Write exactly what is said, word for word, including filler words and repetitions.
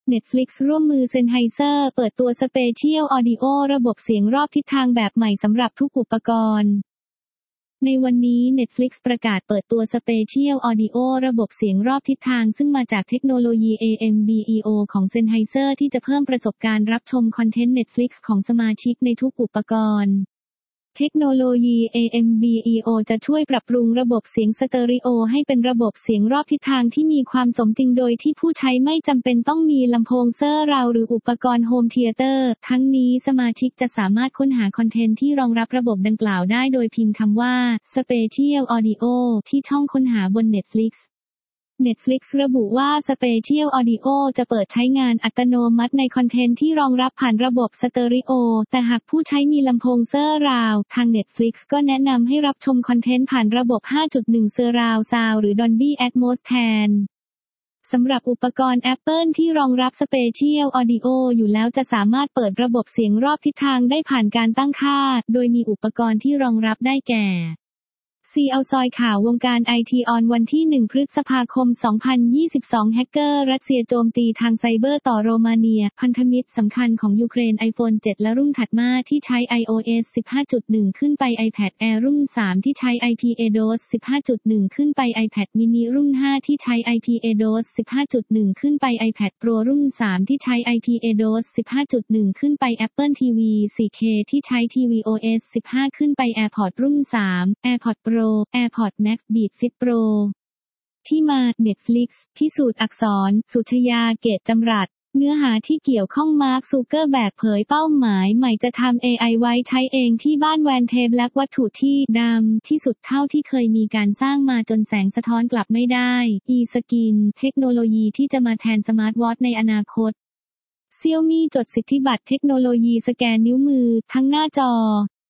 Netflix ร่วมมือ Sennheiser เปิดตัว Spatial Audio ระบบเสียงรอบทิศทางแบบใหม่สำหรับทุกอุปกรณ์ในวันนี้ Netflix ประกาศเปิดตัว Spatial Audio ระบบเสียงรอบทิศทางซึ่งมาจากเทคโนโลยี เอ เอ็ม บี อี โอ ของ Sennheiser ที่จะเพิ่มประสบการณ์รับชมคอนเทนต์ Netflix ของสมาชิกในทุกอุปกรณ์เทคโนโลยี เอ เอ็ม บี อี โอ จะช่วยปรับปรุงระบบเสียงสเตอริโอให้เป็นระบบเสียงรอบทิศทางที่มีความสมจริงโดยที่ผู้ใช้ไม่จำเป็นต้องมีลำโพงเซอร์ราวหรืออุปกรณ์โฮมเธียเตอร์ทั้งนี้สมาชิกจะสามารถค้นหาคอนเทนต์ที่รองรับระบบดังกล่าวได้โดยพิมพ์คำว่า Spatial Audio ที่ช่องค้นหาบน Netflix Netflix ระบุว่า Spatial Audio จะเปิดใช้งานอัตโนมัติในคอนเทนต์ที่รองรับผ่านระบบสเตอริโอแต่หากผู้ใช้มีลำโพงเซอร์ราวทาง Netflix ก็แนะนำให้รับชมคอนเทนต์ผ่านระบบ ห้าจุดหนึ่ง Surround Sound หรือ Dolby Atmos แทนสำหรับอุปกรณ์ Apple ที่รองรับ Spatial Audio อยู่แล้วจะสามารถเปิดระบบเสียงรอบทิศทางได้ผ่านการตั้งค่าโดยมีอุปกรณ์ที่รองรับได้แก่ซี เอาซอยข่าววงการไอทีออนวันที่หนึ่งพฤษภาคมสองพันยี่สิบสองแฮกเกอร์รัสเซียโจมตีทางไซเบอร์ต่อโรมาเนียพันธมิตรสำคัญของยูเครน iPhone เจ็ด และรุ่นถัดมาที่ใช้ iOS สิบห้าจุดหนึ่ง ขึ้นไป iPad Air รุ่นสามที่ใช้ ไอ พี เอ ดี โอ เอส สิบห้าจุดหนึ่ง ขึ้นไป iPad mini รุ่นห้าที่ใช้ ไอ พี เอ ดี โอ เอส สิบห้าจุดหนึ่ง ขึ้นไป iPad Pro รุ่นสามที่ใช้ ไอ พี เอ ดี โอ เอส สิบห้าจุดหนึ่ง ขึ้นไป Apple ที วี โฟร์ เค ที่ใช้ ที วี โอ เอส สิบห้า ขึ้นไป AirPods รุ่นสาม AirPods Pro AirPods Max Beat Fit Pro ที่มา Netflix พิสูจน์อักษรสุชยาเกตจำรัดเนื้อหาที่เกี่ยวข้องมาร์ค ซูเกอร์แบร์กเผยเป้าหมายใหม่จะทำ เอ ไอ ไว้ใช้เองที่บ้านแวนเทปและวัตถุที่ดำที่สุดเท่าที่เคยมีการสร้างมาจนแสงสะท้อนกลับไม่ได้ e-skin เทคโนโลยีที่จะมาแทนสมาร์ทวอทช์ในอนาคต Xiaomi จดสิทธิบัตรเทคโนโลยีสแกนนิ้วมือทั้งหน้าจอ